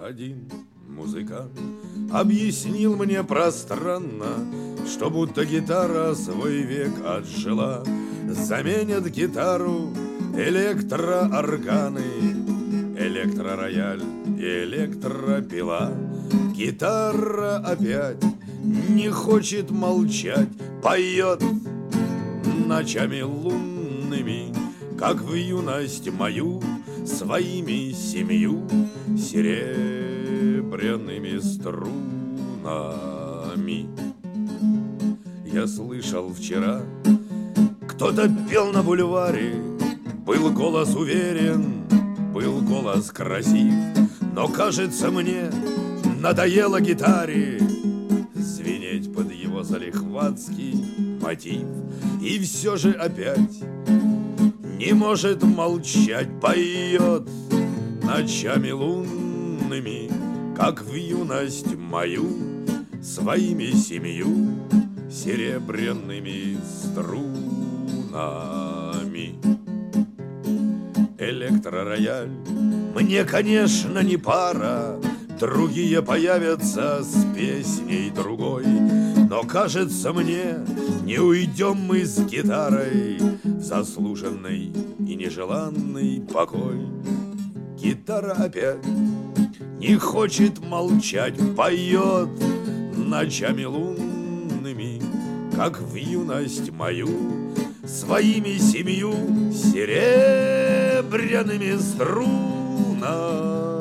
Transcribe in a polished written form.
один музыкант объяснил мне пространно, что будто гитара свой век отжила. Заменят гитару электроорганы, электророяль и электропила. Гитара опять не хочет молчать, поет ночами лунными, как в юность мою, своими 7 серебряными струнами. Я слышал вчера, кто-то пел на бульваре, был голос уверен, был голос красив, но, кажется мне, надоело гитаре звенеть под его залихватский мотив. И все же опять не может молчать, поет ночами лунными, как в юность мою, своими 7 серебряными струнами. Электророяль мне, конечно, не пара, другие появятся с песней другой, но, кажется мне, не уйдем мы с гитарой в заслуженный и нежеланный покой. Гитара опять не хочет молчать, поет ночами лунными, как в юность мою, своими 7 серебряными струнами.